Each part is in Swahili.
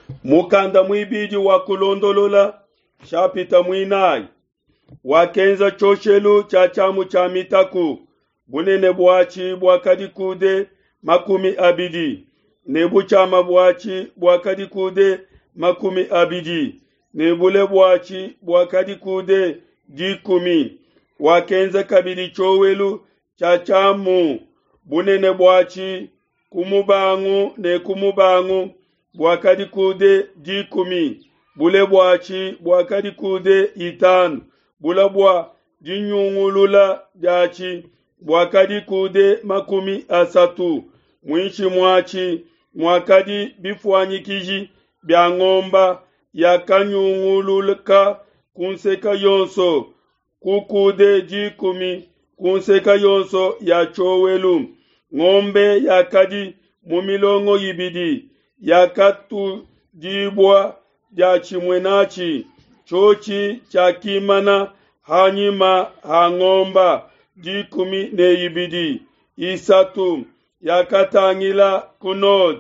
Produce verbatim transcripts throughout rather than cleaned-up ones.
mukanda mwibidi wa kulondolola shapita mwinai wakenza choshelu cha chamu cha mitaku bunene bwachi bwakadikude makumi abidi nebu chama bwachi bwakadikude makumi abidi nebule bwachi bwakadikude dikumi wakenza kabili chowelu cha chamu bunene bwachi kumubangu ne kumubangu bwakadikude dikumi bule bwachi bwakadikude itanu bula bwa dinyungulula dachi bwakadikude makumi asatu mwishi mwachi mwakadi bifwanyikiji bya ngomba yakanyungululka kunseka yonso kukude dikumi kunseka yonso ya chowelu ngombe yakadi mumilongo yibidi yakatu dibwa dachi mwenachi chochi chakimana hanyima hangomba dikumi neyibidi isatu yakatangila kunod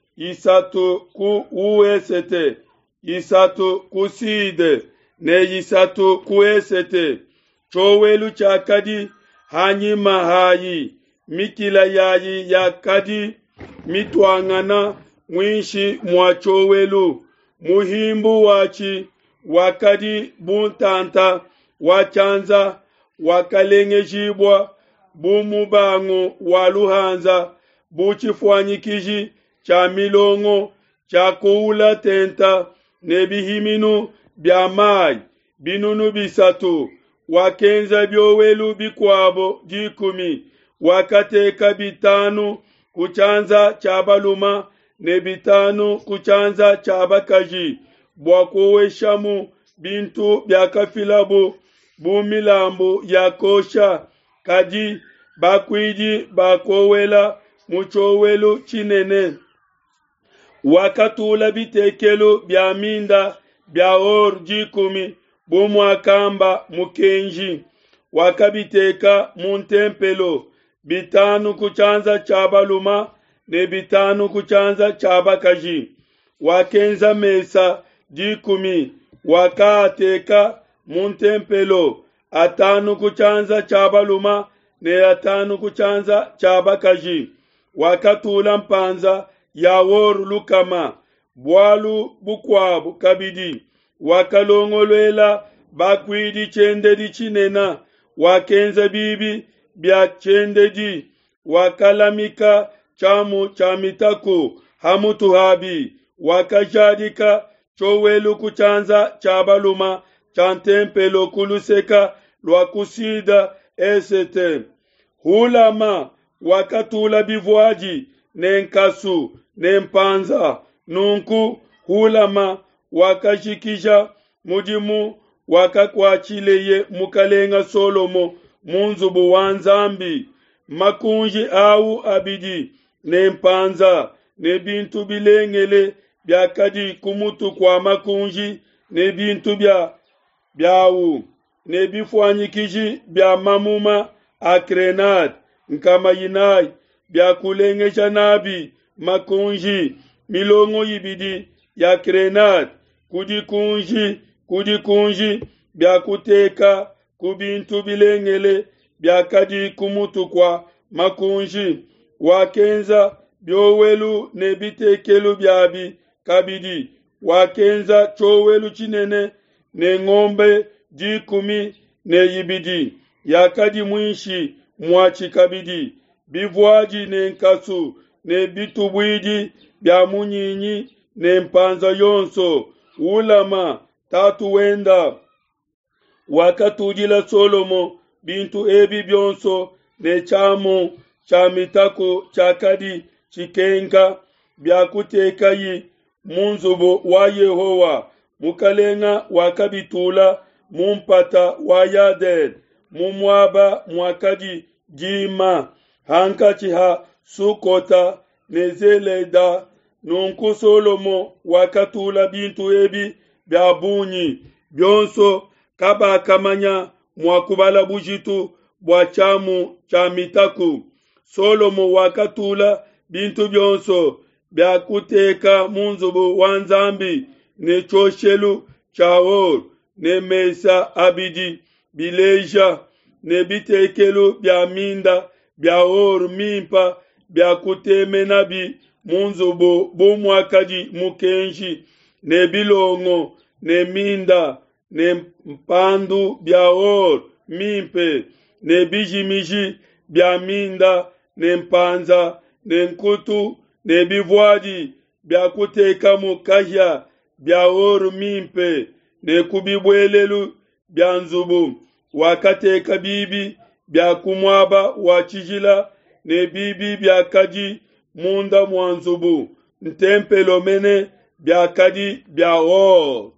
isatu ku uesete isatu kuside ne isatu kuesete chowelu chakadi hanyima hayi mikila yayi yakadi mitwangana mwinshi mwa chowelu muhimbu wachi wakadi buntanta wachanza wakalengejibwa bumubango waluhanza buchifwanyikiji cha milongo cha kuula tenta nebihiminu bya mai binunu bisatu wakenza byowelu bikwabo dikumi wakateka bitanu kuchanza cha baluma ne bitanu kuchanza cha bakaji bwakoweshamu bintu byakafilabu bumilambu yakosha kadi bakwidi bakowela muchowelu chinene wakatula bitekelo bya minda bya or dikumi bumwakamba mukenji wakabiteka muntempelo bitanu kuchanza cha baluma ne bitanu kuchanza cha bakaji wakenza mesa dikumi wakateka muntempelo atanu kuchanza cha baluma ne atanu kuchanza cha bakaji wakatula mpanza ya wor lukama bwalu bukwabu kabidi wakalongolwela bakwidi chendedi chinena wakenza bibi bya chendedi wakalamika chamu chamitaku hamutuhabi wakajadika chowelu kuchanza cha baluma chantempelo kuluseka lwakusida esete hulama wakatula bivwaji nenkasu nempanza nunku hulama wakashikisha mudimu wakakwachileye mukalenga Solomo munzubu wanzambi makunji au abidi nempanza nebintu bilengele byakadi kumutu kwa makunji nebintu bya byawu nebifwanyikiji bya mamuma akrenad nkama yinai byakulengesha nabi makunji milongo yibidi ya krenad kudikunji kudikunji byakuteka kubintu bilengele byakadi kumutu kwa makunji wakenza byowelu nebitekelu byabi kabidi wakenza chowelu chinene ne ngombe dikumi ne yibidi yakadi mwinshi mwachi kabidi bivwaji ne nkasu ne bitubwidi bya munyinyi ne mpanza yonso ulama tatu wenda wakatujila Solomo bintu ebi byonso ne chamu chamitako chakadi chikenka byakuteka yi munzubo wa Yehowa mukalenga wakabitula mumpata wa Yaded mumwaba mwakadi jima hankachi ha sukota nezeleda nunku Solomo wakatula bintu ebi byabunyi byonso kaba kamanya mwakubala bujitu bwa chamu cha mitaku Solomo wakatula bintu byonso byakuteka munzubu wanzambi ne choshelu chaor ne mesa abidi bileja ne bitekelu bya minda bya or mimpa bya kutemenabi munzubu bumwakaji mukenji ne bilongo ne minda ne mpandu bya or mimpe ne bijimiji bya minda ne mpanza ne nkutu ne bivwaji bya kuteka mukahya bya or mimpe ne kubibwelelu bya nzubu wakateka bibi bya kumwaba wachijila ne bibi bya kaji munda mwanzubu ntempelo mene bya kadi bya or